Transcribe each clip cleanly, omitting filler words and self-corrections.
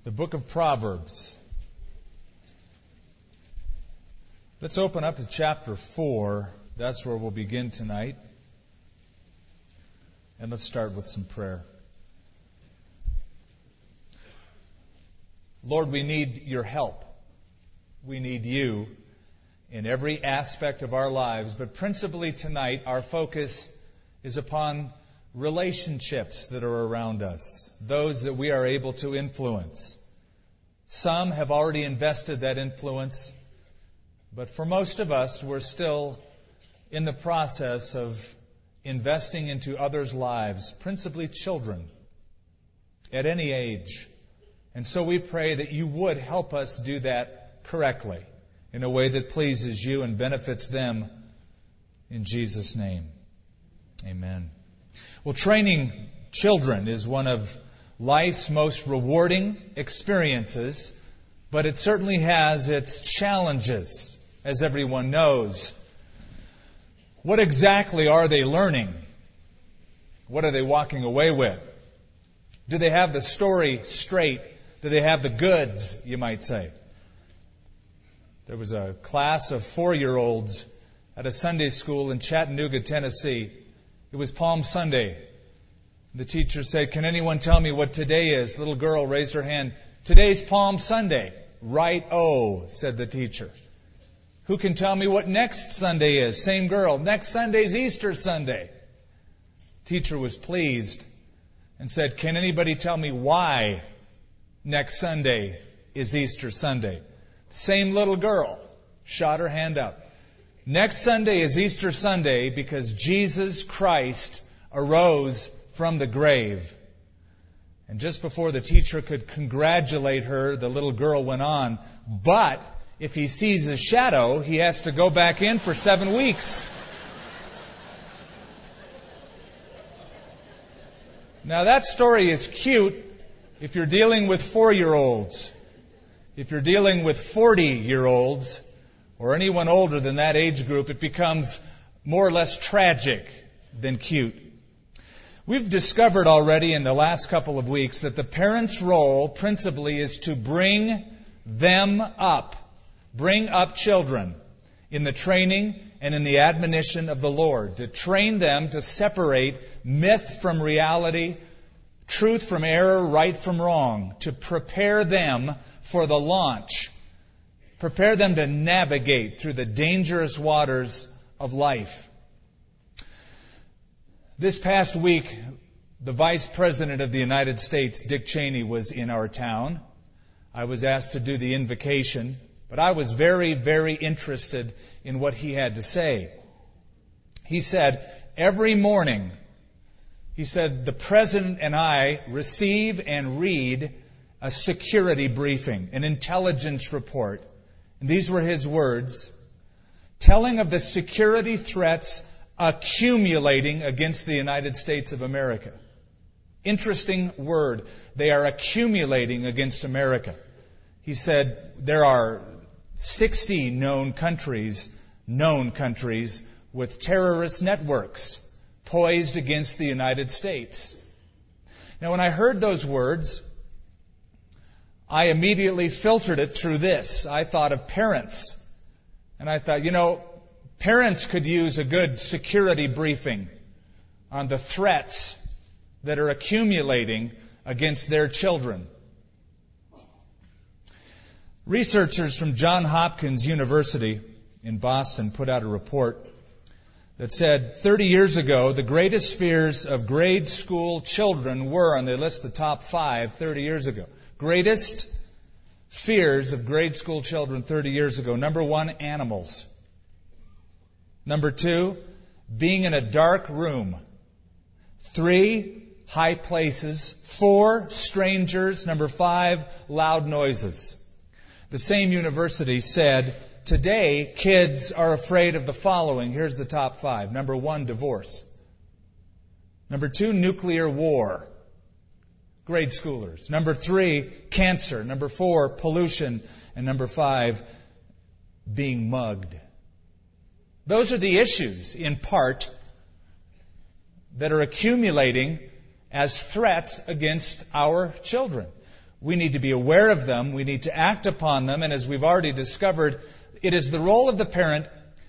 the book of Proverbs. Let's open up to chapter 4. That's where we'll begin tonight. And let's start with some prayer. Lord, we need your help. We need you in every aspect of our lives. But principally tonight, our focus is upon relationships that are around us, those that we are able to influence. Some have already invested that influence, but for most of us, we're still in the process of investing into others' lives, principally children, at any age. And so we pray that you would help us do that correctly, in a way that pleases you and benefits them. In Jesus' name, amen. Well, training children is one of life's most rewarding experiences, but it certainly has its challenges, as everyone knows. What exactly are they learning? What are they walking away with? Do they have the story straight? Do they have the goods, you might say? There was a class of 4-year-olds at a Sunday school in Chattanooga, Tennessee. It was Palm Sunday. The teacher said, "Can anyone tell me what today is?" The little girl raised her hand. "Today's Palm Sunday." "Right-o," said the teacher. "Who can tell me what next Sunday is?" Same girl. "Next Sunday's Easter Sunday." Teacher was pleased and said, "Can anybody tell me why next Sunday is Easter Sunday?" The same little girl shot her hand up. Next Sunday is Easter Sunday because Jesus Christ arose from the grave. And just before the teacher could congratulate her, the little girl went on, "But if he sees a shadow, he has to go back in for 7 weeks." Now that story is cute if you're dealing with 4-year-olds. If you're dealing with 40-year-olds, or anyone older than that age group, it becomes more or less tragic than cute. We've discovered already in the last couple of weeks that the parent's role principally is to bring them up. Bring up children in the training and in the admonition of the Lord. To train them to separate myth from reality, truth from error, right from wrong. To prepare them for the launch. Prepare them to navigate through the dangerous waters of life. This past week, the Vice President of the United States, Dick Cheney, was in our town. I was asked to do the invocation, but I was very, very interested in what he had to say. He said, every morning, he said, the President and I receive and read a security briefing, an intelligence report. And these were his words, telling of the security threats accumulating against the United States of America. Interesting word. They are accumulating against America. He said there are 60 known countries with terrorist networks poised against the United States. Now, when I heard those words, I immediately filtered it through this. I thought of parents. And I thought, parents could use a good security briefing on the threats that are accumulating against their children. Researchers from Johns Hopkins University in Boston put out a report that said 30 years ago, the greatest fears of grade school children were, and they list the top 5 30 years ago. Greatest fears of grade school children 30 years ago. Number 1, animals. Number 2, being in a dark room. 3, high places. 4, strangers. Number 5, loud noises. The same university said, today kids are afraid of the following. Here's the top 5. Number 1, divorce. Number 2, nuclear war. Grade schoolers. Number 3, cancer. Number 4, pollution. And number 5, being mugged. Those are the issues, in part, that are accumulating as threats against our children. We need to be aware of them. We need to act upon them. And as we've already discovered, it is the role of the parent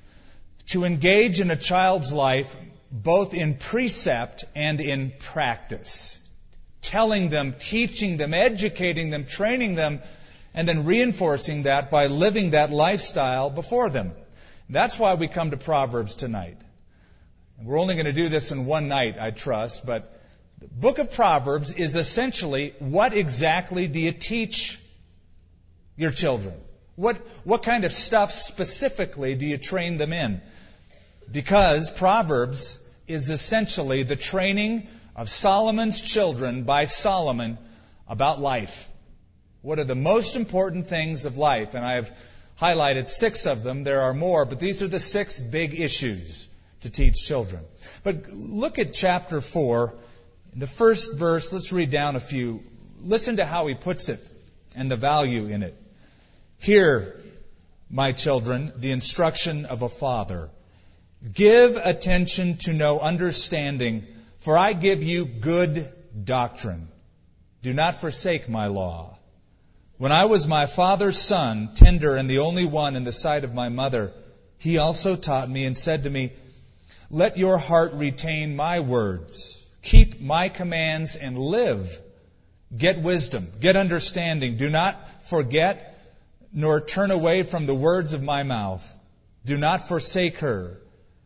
to engage in a child's life both in precept and in practice. Telling them, teaching them, educating them, training them, and then reinforcing that by living that lifestyle before them. That's why we come to Proverbs tonight. We're only going to do this in one night, I trust, but the book of Proverbs is essentially, what exactly do you teach your children? What kind of stuff specifically do you train them in? Because Proverbs is essentially the training of Solomon's children by Solomon about life. What are the most important things of life? And I've highlighted 6 of them. There are more, but these are the 6 big issues to teach children. But look at chapter 4. In the first verse, let's read down a few. Listen to how he puts it and the value in it. Hear, my children, the instruction of a father. Give attention to know understanding, for I give you good doctrine. Do not forsake my law. When I was my father's son, tender and the only one in the sight of my mother, he also taught me and said to me, let your heart retain my words. Keep my commands and live. Get wisdom, get understanding. Do not forget nor turn away from the words of my mouth. Do not forsake her.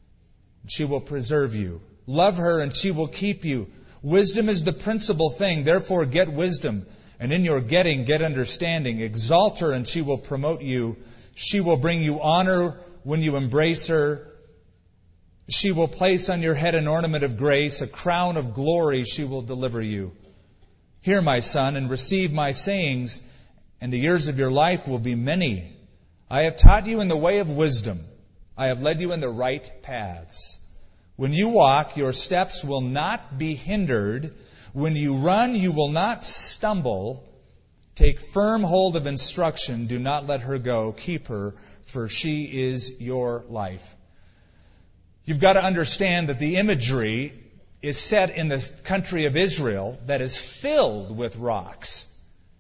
She will preserve you. Love her and she will keep you. Wisdom is the principal thing. Therefore get wisdom. And in your getting, get understanding. Exalt her and she will promote you. She will bring you honor when you embrace her. She will place on your head an ornament of grace. A crown of glory she will deliver you. Hear, my son, and receive my sayings, and the years of your life will be many. I have taught you in the way of wisdom. I have led you in the right paths. When you walk, your steps will not be hindered. When you run, you will not stumble. Take firm hold of instruction. Do not let her go. Keep her, for she is your life. You've got to understand that the imagery is set in the country of Israel that is filled with rocks.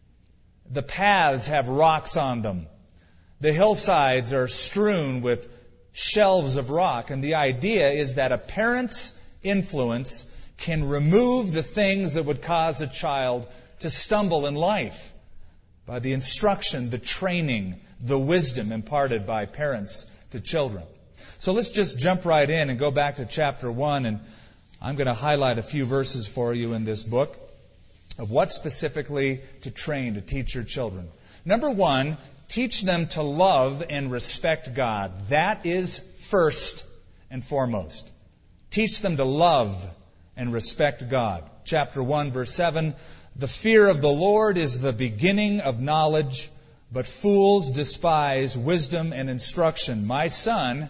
The paths have rocks on them. The hillsides are strewn with shelves of rock. And the idea is that a parent's influence can remove the things that would cause a child to stumble in life by the instruction, the training, the wisdom imparted by parents to children. So let's just jump right in and go back to chapter 1, and I'm going to highlight a few verses for you in this book of what specifically to train, to teach your children. Number 1, teach them to love and respect God. That is first and foremost. Teach them to love and respect God. Chapter 1, verse 7, the fear of the Lord is the beginning of knowledge, but fools despise wisdom and instruction. My son,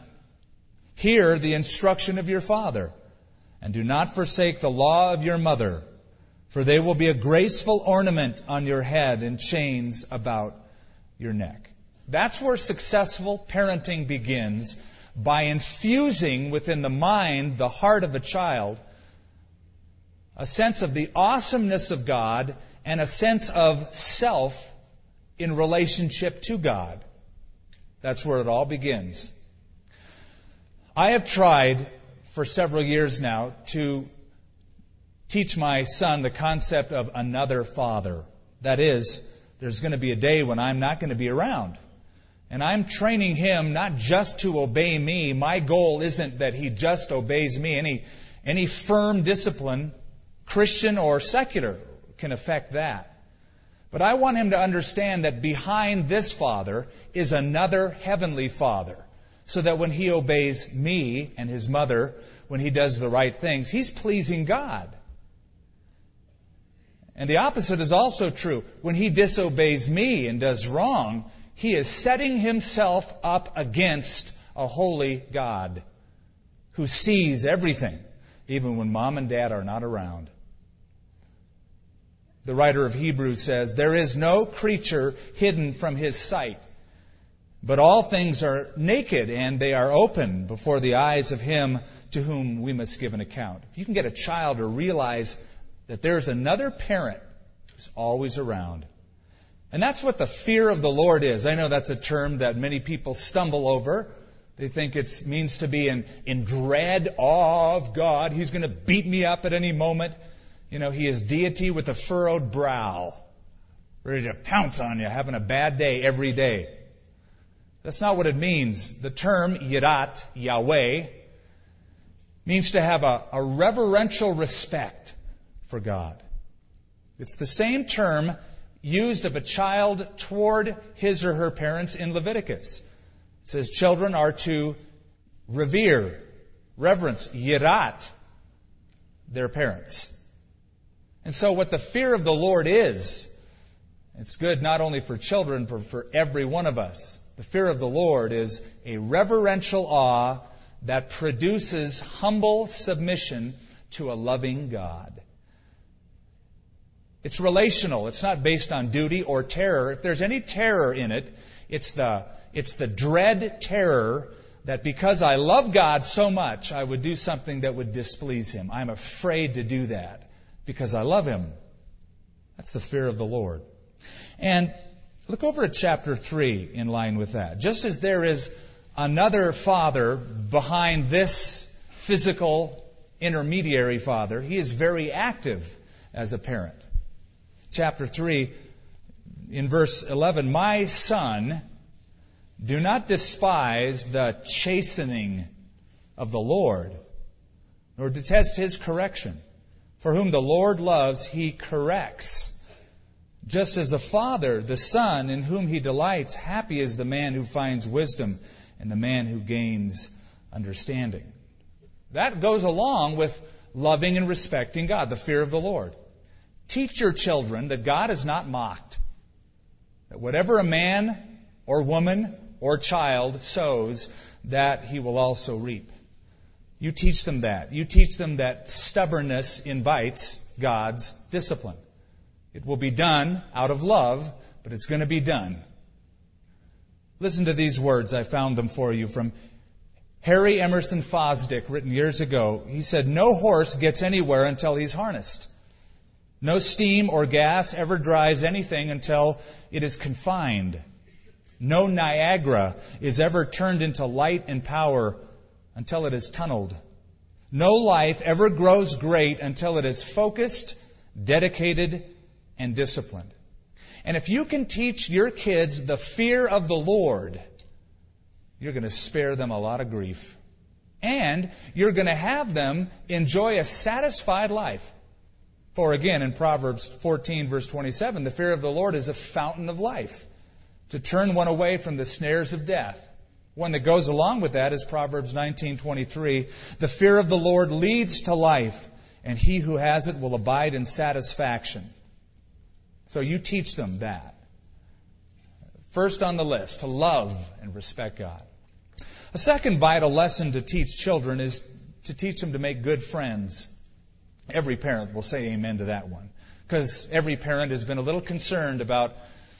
hear the instruction of your father, and do not forsake the law of your mother, for they will be a graceful ornament on your head and chains about your neck. That's where successful parenting begins, by infusing within the mind, the heart of a child, a sense of the awesomeness of God and a sense of self in relationship to God. That's where it all begins. I have tried for several years now to teach my son the concept of another father. That is, there's going to be a day when I'm not going to be around. And I'm training him not just to obey me. My goal isn't that he just obeys me. Any firm discipline, Christian or secular, can affect that. But I want him to understand that behind this father is another heavenly father. So that when he obeys me and his mother, when he does the right things, he's pleasing God. And the opposite is also true. When he disobeys me and does wrong, he is setting himself up against a holy God who sees everything, even when mom and dad are not around. The writer of Hebrews says, there is no creature hidden from his sight, but all things are naked and they are open before the eyes of him to whom we must give an account. If you can get a child to realize that there's another parent who's always around, And that's what the fear of the Lord is. I know that's a term that many people stumble over. They think it means to be in dread awe of God. He's going to beat me up at any moment. You know, He is deity with a furrowed brow, ready to pounce on you, having a bad day every day. That's not what it means. The term Yirat, Yahweh, means to have a reverential respect for God. It's the same term used of a child toward his or her parents in Leviticus. It says children are to revere, reverence, yirat, their parents. And so what the fear of the Lord is, it's good not only for children, but for every one of us. The fear of the Lord is a reverential awe that produces humble submission to a loving God. It's relational. It's not based on duty or terror. If there's any terror in it, it's the dread terror that because I love God so much, I would do something that would displease Him. I'm afraid to do that because I love Him. That's the fear of the Lord. And look over at chapter 3 in line with that. Just as there is another father behind this physical intermediary father, he is very active as a parent. Chapter 3, in verse 11, "My son, do not despise the chastening of the Lord, nor detest His correction. For whom the Lord loves, He corrects. Just as a father, the son in whom He delights, happy is the man who finds wisdom and the man who gains understanding." That goes along with loving and respecting God, the fear of the Lord. Teach your children that God is not mocked. That whatever a man or woman or child sows, that he will also reap. You teach them that. You teach them that stubbornness invites God's discipline. It will be done out of love, but it's going to be done. Listen to these words. I found them for you from Harry Emerson Fosdick, written years ago. He said, "No horse gets anywhere until he's harnessed. No steam or gas ever drives anything until it is confined. No Niagara is ever turned into light and power until it is tunneled. No life ever grows great until it is focused, dedicated, and disciplined." And if you can teach your kids the fear of the Lord, you're going to spare them a lot of grief. And you're going to have them enjoy a satisfied life. For again, in Proverbs 14, verse 27, the fear of the Lord is a fountain of life, to turn one away from the snares of death. One that goes along with that is Proverbs 19:23. The fear of the Lord leads to life, and he who has it will abide in satisfaction. So you teach them that. First on the list, to love and respect God. A second vital lesson to teach children is to teach them to make good friends. Every parent will say amen to that one. Because every parent has been a little concerned about,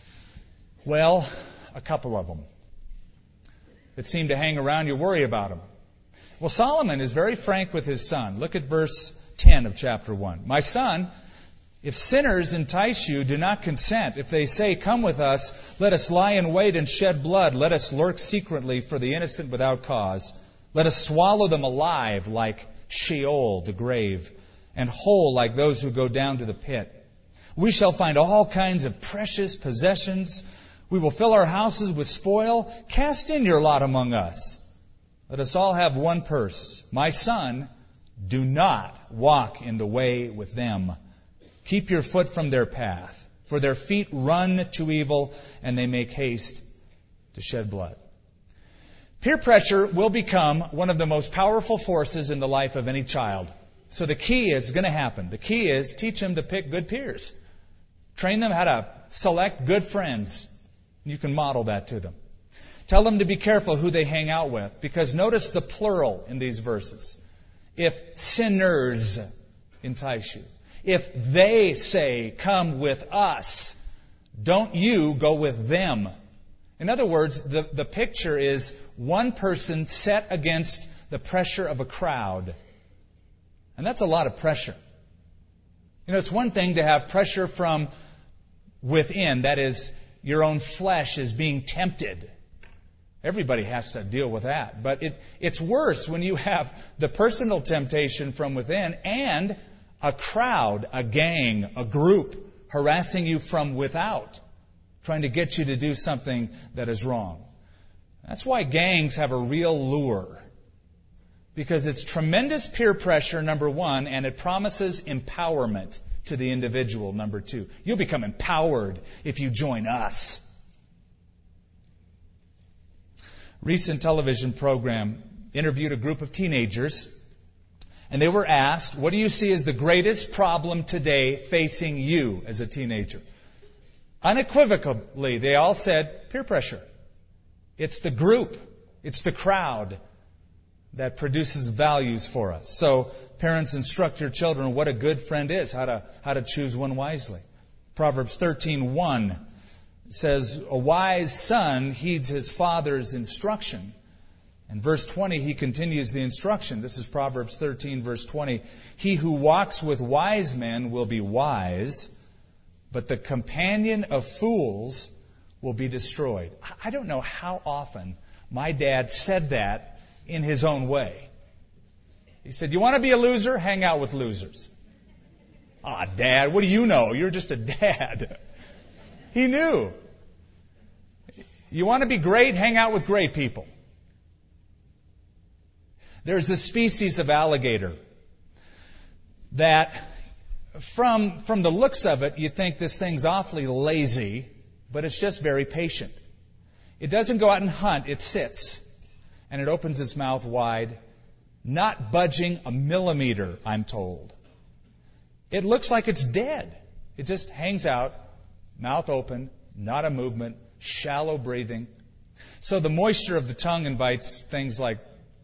well, a couple of them that seem to hang around you, worry about them. Well, Solomon is very frank with his son. Look at verse 10 of chapter 1. "My son, if sinners entice you, do not consent. If they say, 'Come with us, let us lie in wait and shed blood. Let us lurk secretly for the innocent without cause. Let us swallow them alive like Sheol, the grave, and whole like those who go down to the pit. We shall find all kinds of precious possessions. We will fill our houses with spoil. Cast in your lot among us. Let us all have one purse. My son, do not walk in the way with them. Keep your foot from their path, for their feet run to evil, and they make haste to shed blood." Peer pressure will become one of the most powerful forces in the life of any child. So the key is going to happen. The key is teach them to pick good peers. Train them how to select good friends. You can model that to them. Tell them to be careful who they hang out with, because notice the plural in these verses. If sinners entice you, if they say, "Come with us," don't you go with them. In other words, the picture is one person set against the pressure of a crowd. And that's a lot of pressure. You know, it's one thing to have pressure from within, that is, your own flesh is being tempted. Everybody has to deal with that. But it's worse when you have the personal temptation from within and a crowd, a gang, a group harassing you from without, trying to get you to do something that is wrong. That's why gangs have a real lure. Because it's tremendous peer pressure, number one, and it promises empowerment to the individual, number two. You'll become empowered if you join us. Recent television program interviewed a group of teenagers, and they were asked, what do you see as the greatest problem today facing you as a teenager? Unequivocally, they all said peer pressure. It's the group, it's the crowd that produces values for us. So parents, instruct your children what a good friend is, how to choose one wisely. Proverbs 13:1 says, a wise son heeds his father's instruction. And verse 20, he continues the instruction. This is Proverbs 13, verse 20. He who walks with wise men will be wise, but the companion of fools will be destroyed. I don't know how often my dad said that in his own way. He said, you want to be a loser? Hang out with losers. Dad, what do you know? You're just a dad. He knew. You want to be great? Hang out with great people. There's this species of alligator that from the looks of it, you think this thing's awfully lazy, but it's just very patient. It doesn't go out and hunt. It sits. And it opens its mouth wide, not budging a millimeter, I'm told. It looks like it's dead. It just hangs out, mouth open, not a movement, shallow breathing. So the moisture of the tongue invites things like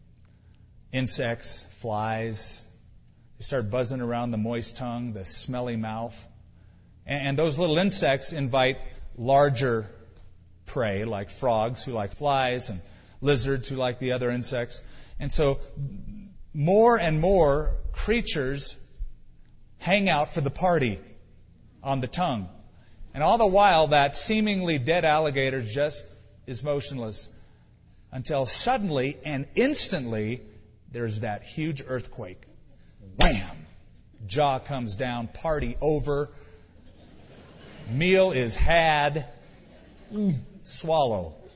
insects, flies. They start buzzing around the moist tongue, the smelly mouth. And those little insects invite larger prey, like frogs who like flies and lizards who like the other insects. And so more and more creatures hang out for the party on the tongue. And all the while, that seemingly dead alligator just is motionless until suddenly and instantly there's that huge earthquake. Wham! Jaw comes down, party over, meal is had, swallow.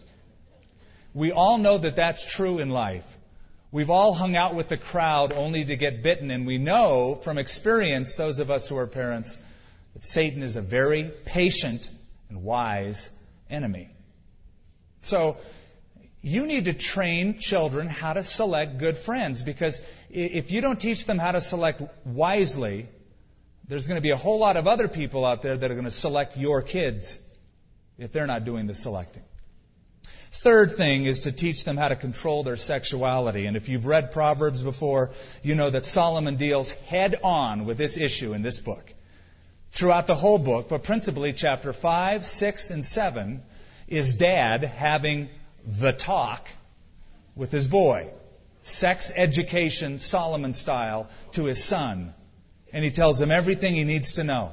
We all know that that's true in life. We've all hung out with the crowd only to get bitten, and we know from experience, those of us who are parents, that Satan is a very patient and wise enemy. So you need to train children how to select good friends, because if you don't teach them how to select wisely, there's going to be a whole lot of other people out there that are going to select your kids if they're not doing the selecting. Third thing is to teach them how to control their sexuality. And if you've read Proverbs before, you know that Solomon deals head on with this issue in this book. Throughout the whole book, but principally chapter 5, 6, and 7, is Dad having the talk with his boy. Sex education, Solomon style, to his son. And he tells him everything he needs to know.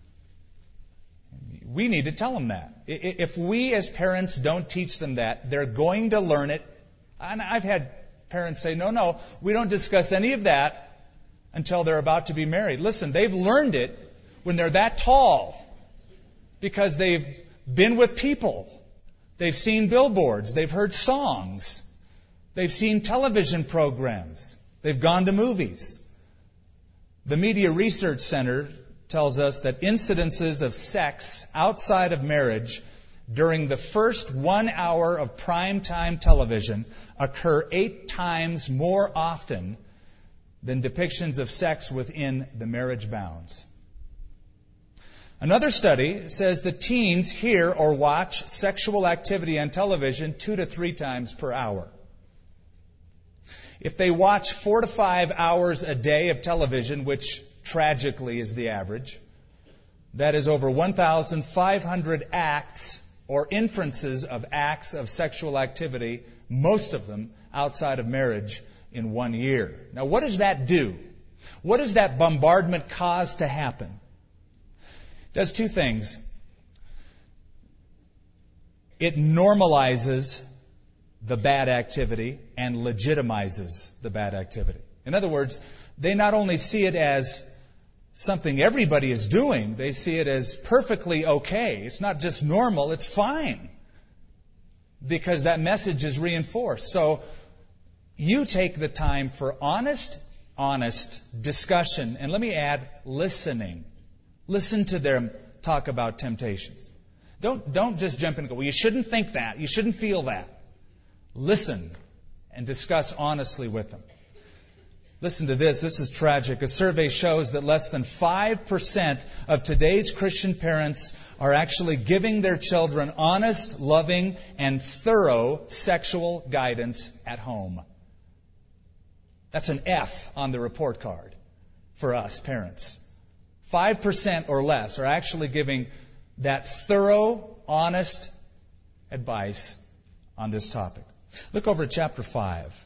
We need to tell them that. If we as parents don't teach them that, they're going to learn it. And I've had parents say, no, we don't discuss any of that until they're about to be married. Listen, they've learned it when they're that tall because they've been with people. They've seen billboards. They've heard songs. They've seen television programs. They've gone to movies. The Media Research Center tells us that incidences of sex outside of marriage during the first 1 hour of primetime television occur 8 times more often than depictions of sex within the marriage bounds. Another study says that teens hear or watch sexual activity on television 2 to 3 times per hour. If they watch 4 to 5 hours a day of television, which tragically is the average, that is over 1,500 acts or inferences of acts of sexual activity, most of them outside of marriage, in 1 year. Now, what does that do? What does that bombardment cause to happen? It does 2 things. it normalizes the bad activity and legitimizes the bad activity. In other words, they not only see it as something everybody is doing, they see it as perfectly okay. It's not just normal, it's fine. Because that message is reinforced. So you take the time for honest discussion. And let me add, listening. Listen to them talk about temptations. Don't just jump in and go, well, you shouldn't think that. You shouldn't feel that. Listen and discuss honestly with them. Listen to this. This is tragic. A survey shows that less than 5% of today's Christian parents are actually giving their children honest, loving, and thorough sexual guidance at home. That's an F on the report card for us parents. 5% or less are actually giving that thorough, honest advice on this topic. Look over at chapter 5.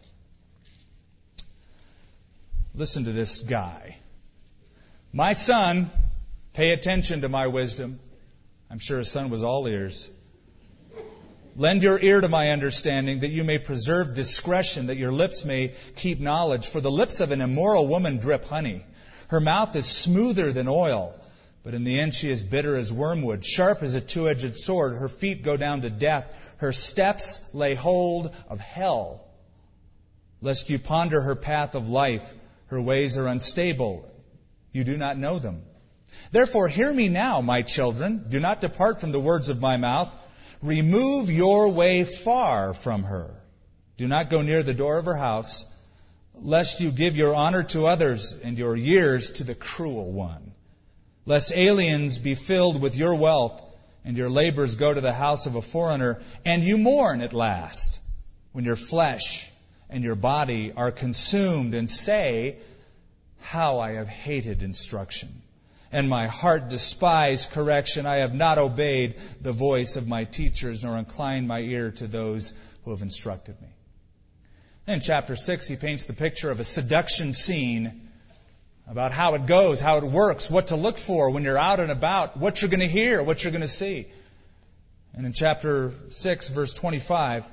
Listen to this guy. My son, pay attention to my wisdom. I'm sure his son was all ears. Lend your ear to my understanding, that you may preserve discretion, that your lips may keep knowledge. For the lips of an immoral woman drip honey. Her mouth is smoother than oil, but in the end she is bitter as wormwood, sharp as a two-edged sword. Her feet go down to death. Her steps lay hold of hell. Lest you ponder her path of life, her ways are unstable. You do not know them. Therefore, hear me now, my children. Do not depart from the words of my mouth. Remove your way far from her. Do not go near the door of her house, lest you give your honor to others and your years to the cruel one. Lest aliens be filled with your wealth and your labors go to the house of a foreigner, and you mourn at last when your flesh and your body are consumed, and say, how I have hated instruction, and my heart despised correction. I have not obeyed the voice of my teachers, nor inclined my ear to those who have instructed me. In chapter 6, he paints the picture of a seduction scene about how it goes, how it works, what to look for when you're out and about, what you're going to hear, what you're going to see. And in chapter 6, verse 25,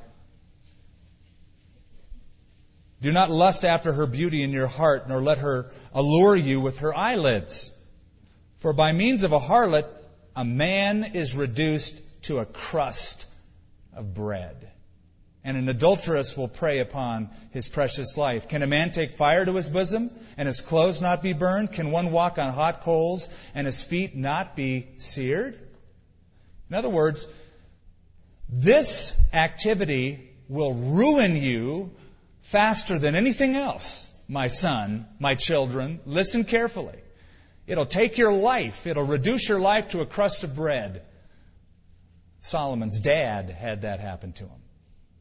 do not lust after her beauty in your heart, nor let her allure you with her eyelids. For by means of a harlot, a man is reduced to a crust of bread. And an adulteress will prey upon his precious life. Can a man take fire to his bosom, and his clothes not be burned? Can one walk on hot coals, and his feet not be seared? In other words, this activity will ruin you faster than anything else, my son, my children. Listen carefully. It'll take your life. It'll reduce your life to a crust of bread. Solomon's dad had that happen to him.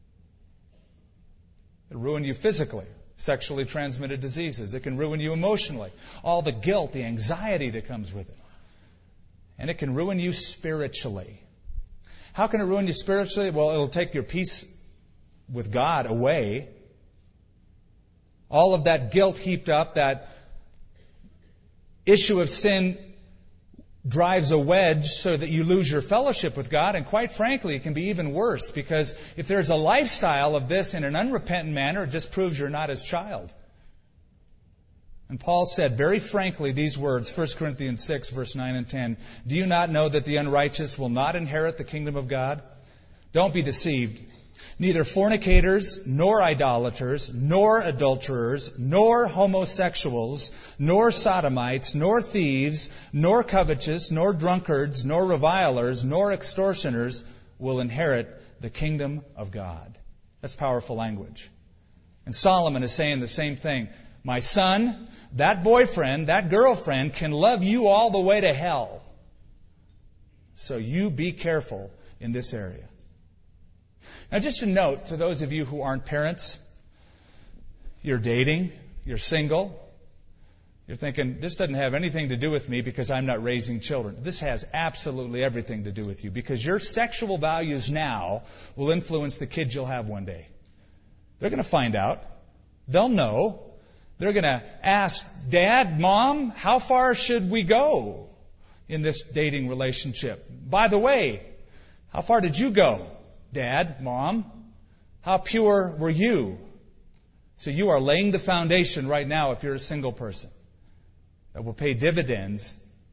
It'll ruin you physically, sexually transmitted diseases. It can ruin you emotionally, all the guilt, the anxiety that comes with it. And it can ruin you spiritually. How can it ruin you spiritually? Well, it'll take your peace with God away. All of that guilt heaped up, that issue of sin drives a wedge so that you lose your fellowship with God. And quite frankly, it can be even worse, because if there's a lifestyle of this in an unrepentant manner, it just proves you're not His child. And Paul said very frankly these words, 1 Corinthians 6, verse 9 and 10. Do you not know that the unrighteous will not inherit the kingdom of God? Don't be deceived. Neither fornicators, nor idolaters, nor adulterers, nor homosexuals, nor sodomites, nor thieves, nor covetous, nor drunkards, nor revilers, nor extortioners will inherit the kingdom of God. That's powerful language. And Solomon is saying the same thing. My son, that boyfriend, that girlfriend can love you all the way to hell. So you be careful in this area. Now, just a note to those of you who aren't parents, you're dating, you're single, you're thinking, this doesn't have anything to do with me because I'm not raising children. This has absolutely everything to do with you, because your sexual values now will influence the kids you'll have one day. They're going to find out. They'll know. They're going to ask, Dad, Mom, how far should we go in this dating relationship? By the way, how far did you go Dad, Mom? How pure were you? So you are laying the foundation right now if you're a single person that will pay dividends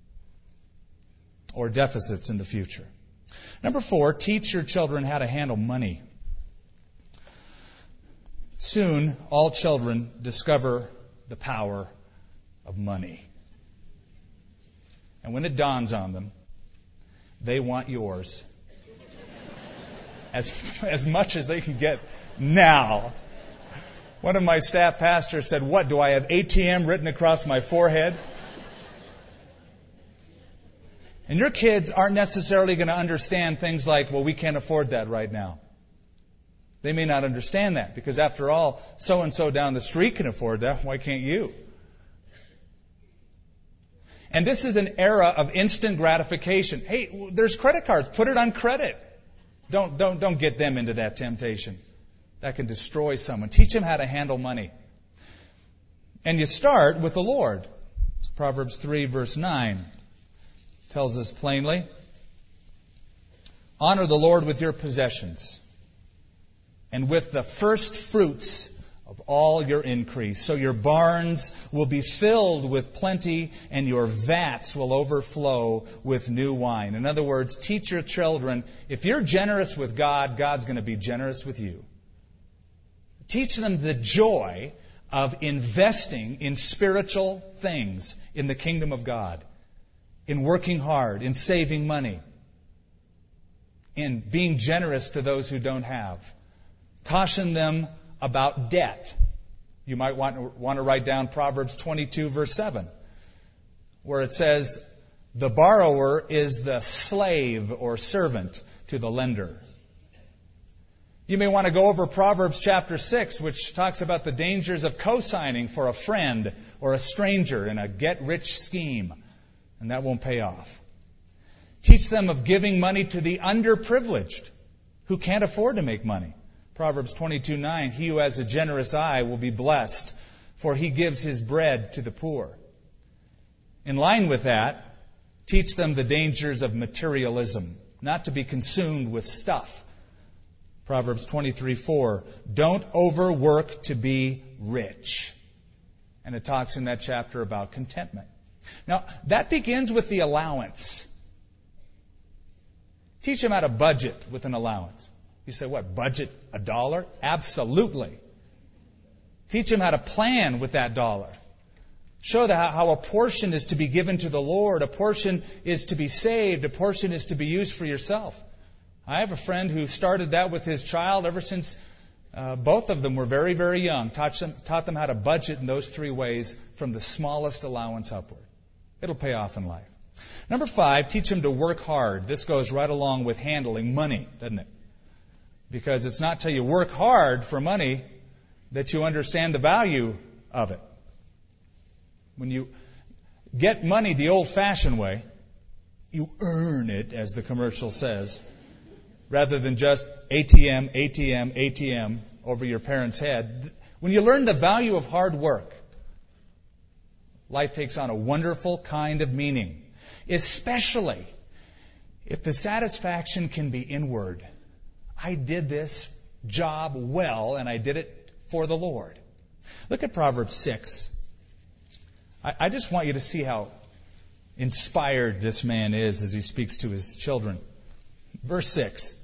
or deficits in the future. Number 4, teach your children how to handle money. Soon, all children discover the power of money. And when it dawns on them, they want yours as much as they can get now. One of my staff pastors said, "What, do I have ATM written across my forehead?" And your kids aren't necessarily going to understand things like, well, we can't afford that right now. They may not understand that because, after all, so-and-so down the street can afford that. Why can't you? And this is an era of instant gratification. Hey, there's credit cards. Put it on credit. Don't get them into that temptation. That can destroy someone. Teach them how to handle money. And you start with the Lord. Proverbs 3, verse 9 tells us plainly, honor the Lord with your possessions and with the first fruits of all your increase. So your barns will be filled with plenty and your vats will overflow with new wine. In other words, teach your children, if you're generous with God, God's going to be generous with you. Teach them the joy of investing in spiritual things in the kingdom of God, in working hard, in saving money, in being generous to those who don't have. Caution them about debt. You might want to write down Proverbs 22, verse 7, where it says, the borrower is the slave or servant to the lender. You may want to go over Proverbs chapter 6, which talks about the dangers of co-signing for a friend or a stranger in a get-rich scheme, and that won't pay off. Teach them of giving money to the underprivileged who can't afford to make money. Proverbs 22:9, he who has a generous eye will be blessed, for he gives his bread to the poor. In line with that, teach them the dangers of materialism, not to be consumed with stuff. Proverbs 23:4, don't overwork to be rich. And it talks in that chapter about contentment. Now, that begins with the allowance. Teach them how to budget with an allowance. You say, what, budget $1? Absolutely. Teach them how to plan with that dollar. Show them how a portion is to be given to the Lord, a portion is to be saved, a portion is to be used for yourself. I have a friend who started that with his child ever since both of them were very, very young. Taught them how to budget in those 3 ways from the smallest allowance upward. It'll pay off in life. Number 5, teach them to work hard. This goes right along with handling money, doesn't it? Because it's not till you work hard for money that you understand the value of it. When you get money the old-fashioned way, you earn it, as the commercial says, rather than just ATM, ATM, ATM over your parents' head. When you learn the value of hard work, life takes on a wonderful kind of meaning, especially if the satisfaction can be inward. I did this job well, and I did it for the Lord. Look at Proverbs 6. I just want you to see how inspired this man is as he speaks to his children. Verse 6.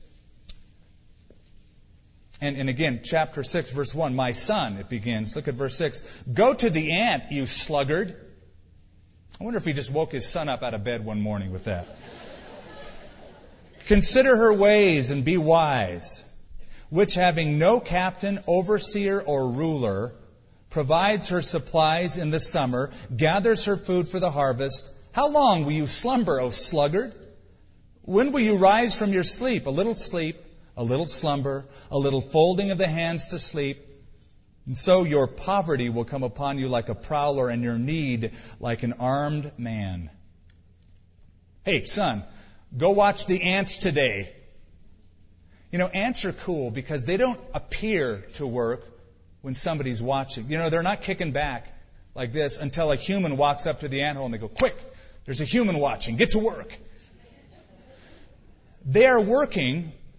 And again, chapter 6, verse 1. My son, it begins. Look at verse 6. Go to the ant, you sluggard. I wonder if he just woke his son up out of bed one morning with that. Consider her ways and be wise, which having no captain, overseer, or ruler, provides her supplies in the summer, gathers her food for the harvest. How long will you slumber, O sluggard? When will you rise from your sleep? A little slumber, a little folding of the hands to sleep. And so your poverty will come upon you like a prowler, and your need like an armed man. Hey, son, go watch the ants today. You know, ants are cool because they don't appear to work when somebody's watching. You know, they're not kicking back like this until a human walks up to the anthole and they go, quick, there's a human watching, get to work. They are working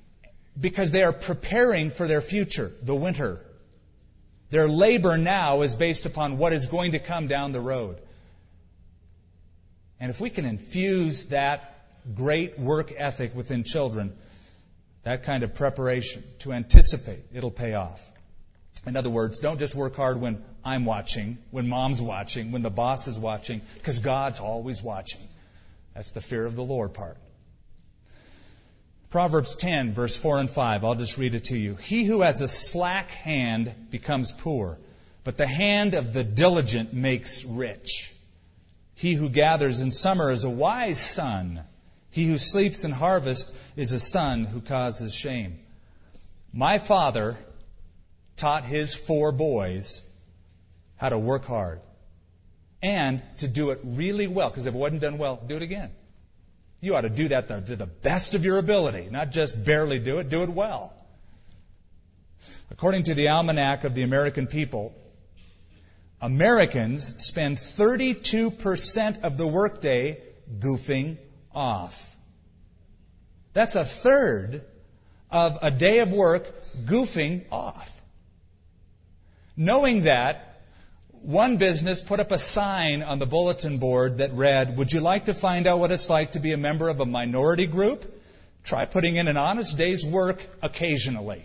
because they are preparing for their future, the winter. Their labor now is based upon what is going to come down the road. And if we can infuse that great work ethic within children, that kind of preparation to anticipate, it'll pay off. In other words, don't just work hard when I'm watching, when Mom's watching, when the boss is watching, because God's always watching. That's the fear of the Lord part. Proverbs 10, verse 4 and 5. I'll just read it to you. He who has a slack hand becomes poor, but the hand of the diligent makes rich. He who gathers in summer is a wise son. He who sleeps in harvest is a son who causes shame. My father taught his 4 boys how to work hard and to do it really well, because if it wasn't done well, do it again. You ought to do that to the best of your ability, not just barely do it well. According to the Almanac of the American People, Americans spend 32% of the workday goofing off. That's a third of a day of work goofing off. Knowing that, one business put up a sign on the bulletin board that read, "Would you like to find out what it's like to be a member of a minority group? Try putting in an honest day's work occasionally."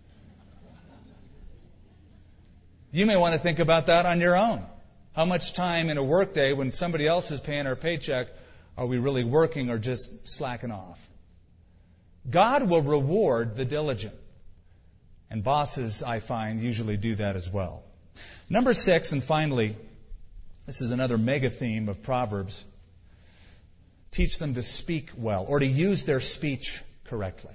You may want to think about that on your own. How much time in a workday when somebody else is paying our paycheck are we really working or just slacking off? God will reward the diligent. And bosses, I find, usually do that as well. Number 6, and finally, this is another mega theme of Proverbs. Teach them to speak well, or to use their speech correctly.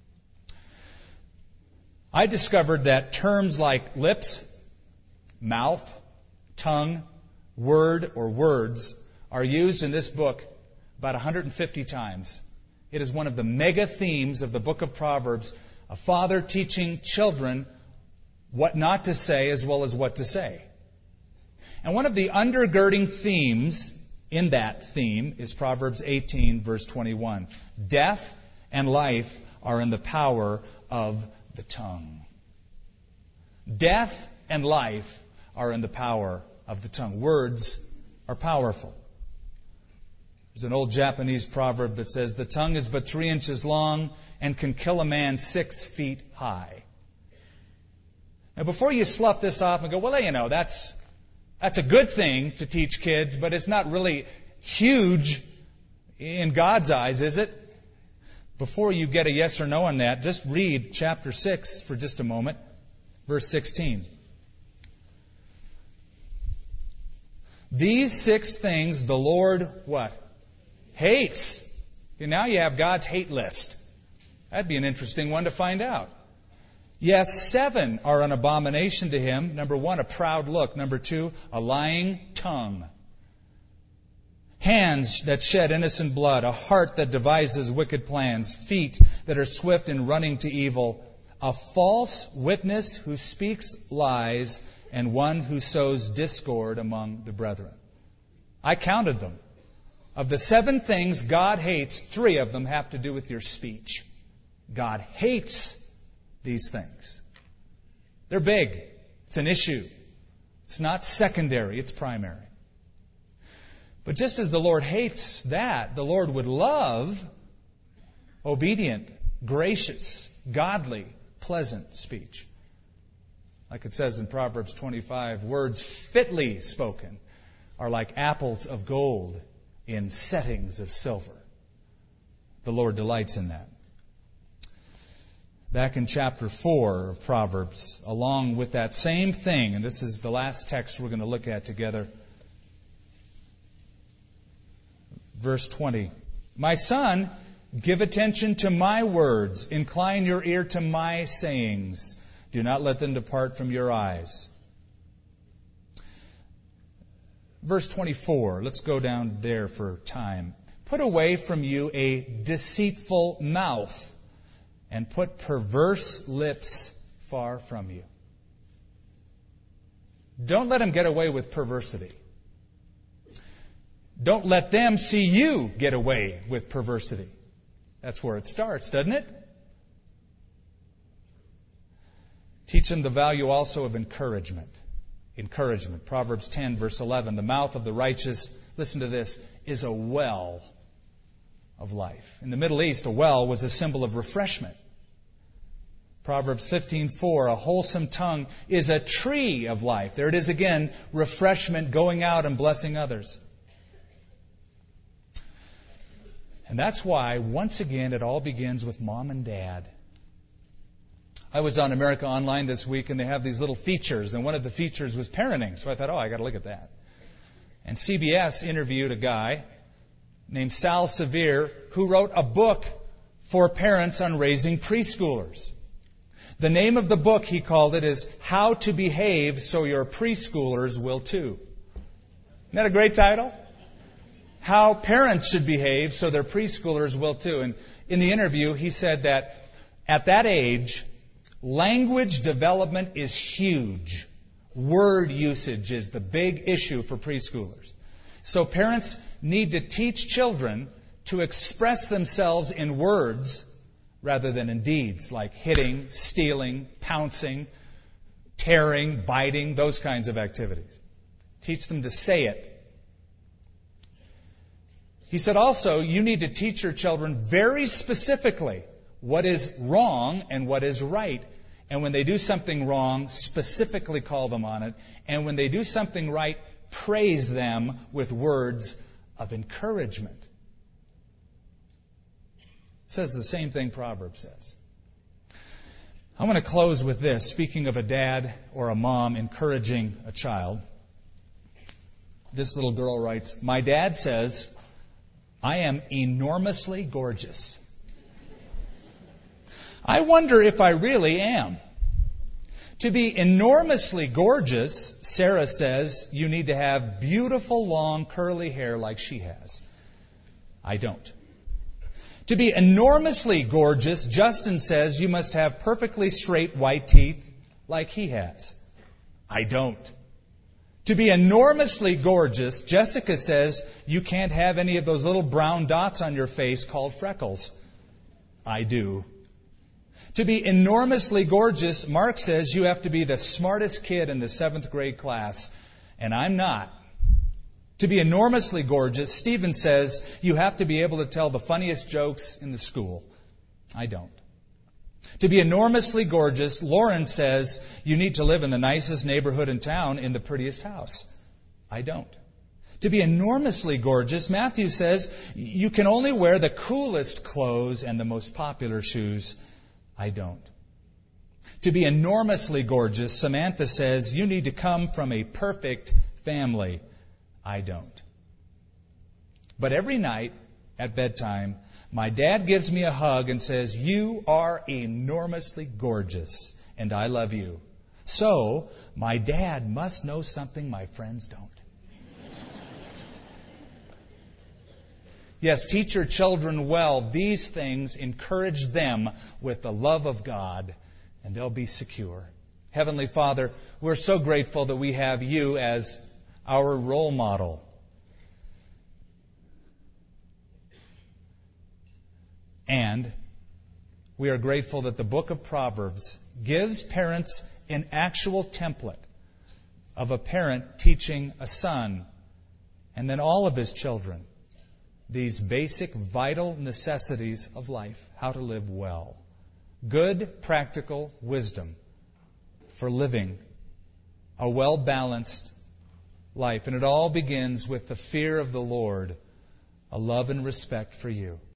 I discovered that terms like lips, mouth, tongue, word, or words are used in this book about 150 times. It is one of the mega themes of the book of Proverbs, a father teaching children what not to say as well as what to say. And one of the undergirding themes in that theme is Proverbs 18, verse 21. Death and life are in the power of the tongue. Death and life are in the power of the tongue. Words are powerful. There's an old Japanese proverb that says, "The tongue is but 3 inches long and can kill a man 6 feet high." Now, before you slough this off and go, "Well, you know, that's a good thing to teach kids, but it's not really huge in God's eyes, is it?" Before you get a yes or no on that, just read chapter 6 for just a moment, verse 16. These 6 things the Lord, what? Hates. Okay, now you have God's hate list. That'd be an interesting one to find out. Yes, 7 are an abomination to him. Number 1, a proud look. Number 2, a lying tongue. Hands that shed innocent blood. A heart that devises wicked plans. Feet that are swift in running to evil. A false witness who speaks lies. And one who sows discord among the brethren. I counted them. Of the 7 things God hates, 3 of them have to do with your speech. God hates these things. They're big. It's an issue. It's not secondary, it's primary. But just as the Lord hates that, the Lord would love obedient, gracious, godly, pleasant speech. Like it says in Proverbs 25, words fitly spoken are like apples of gold in settings of silver. The Lord delights in that. Back in chapter 4 of Proverbs, along with that same thing, and this is the last text we're going to look at together. Verse 20. My son, give attention to my words. Incline your ear to my sayings. Do not let them depart from your eyes. Verse 24. Let's go down there for time. Put away from you a deceitful mouth, and put perverse lips far from you. Don't let them get away with perversity. Don't let them see you get away with perversity. That's where it starts, doesn't it? Teach them the value also of encouragement. Encouragement. Proverbs 10, verse 11. The mouth of the righteous, listen to this, is a well of life. In the Middle East, a well was a symbol of refreshment. Proverbs 15:4, a wholesome tongue is a tree of life. There it is again, refreshment, going out and blessing others. And that's why, once again, it all begins with mom and dad. I was on America Online this week, and they have these little features, and one of the features was parenting. So I thought, I got to look at that. And CBS interviewed a guy named Sal Severe, who wrote a book for parents on raising preschoolers. The name of the book, he called it, is How to Behave So Your Preschoolers Will Too. Isn't that a great title? How parents should behave so their preschoolers will too. And in the interview, he said that at that age, language development is huge. Word usage is the big issue for preschoolers. So parents need to teach children to express themselves in words rather than in deeds, like hitting, stealing, pouncing, tearing, biting, those kinds of activities. Teach them to say it. He said also, you need to teach your children very specifically what is wrong and what is right. And when they do something wrong, specifically call them on it. And when they do something right, praise them with words of encouragement. It says the same thing Proverbs says. I'm going to close with this. Speaking of a dad or a mom encouraging a child, this little girl writes, my dad says, I am enormously gorgeous. I wonder if I really am. To be enormously gorgeous, Sarah says, you need to have beautiful, long, curly hair like she has. I don't. To be enormously gorgeous, Justin says, you must have perfectly straight white teeth like he has. I don't. To be enormously gorgeous, Jessica says, you can't have any of those little brown dots on your face called freckles. I do. To be enormously gorgeous, Mark says you have to be the smartest kid in the 7th grade class, and I'm not. To be enormously gorgeous, Stephen says you have to be able to tell the funniest jokes in the school. I don't. To be enormously gorgeous, Lauren says you need to live in the nicest neighborhood in town in the prettiest house. I don't. To be enormously gorgeous, Matthew says you can only wear the coolest clothes and the most popular shoes. I don't. To be enormously gorgeous, Samantha says you need to come from a perfect family. I don't. But every night at bedtime, my dad gives me a hug and says, you are enormously gorgeous, and I love you. So, my dad must know something my friends don't. Yes, teach your children well these things, encourage them with the love of God, and they'll be secure. Heavenly Father, we're so grateful that we have you as our role model. And we are grateful that the book of Proverbs gives parents an actual template of a parent teaching a son and then all of his children these basic vital necessities of life, how to live well. Good, practical wisdom for living a well-balanced life. And it all begins with the fear of the Lord, a love and respect for you.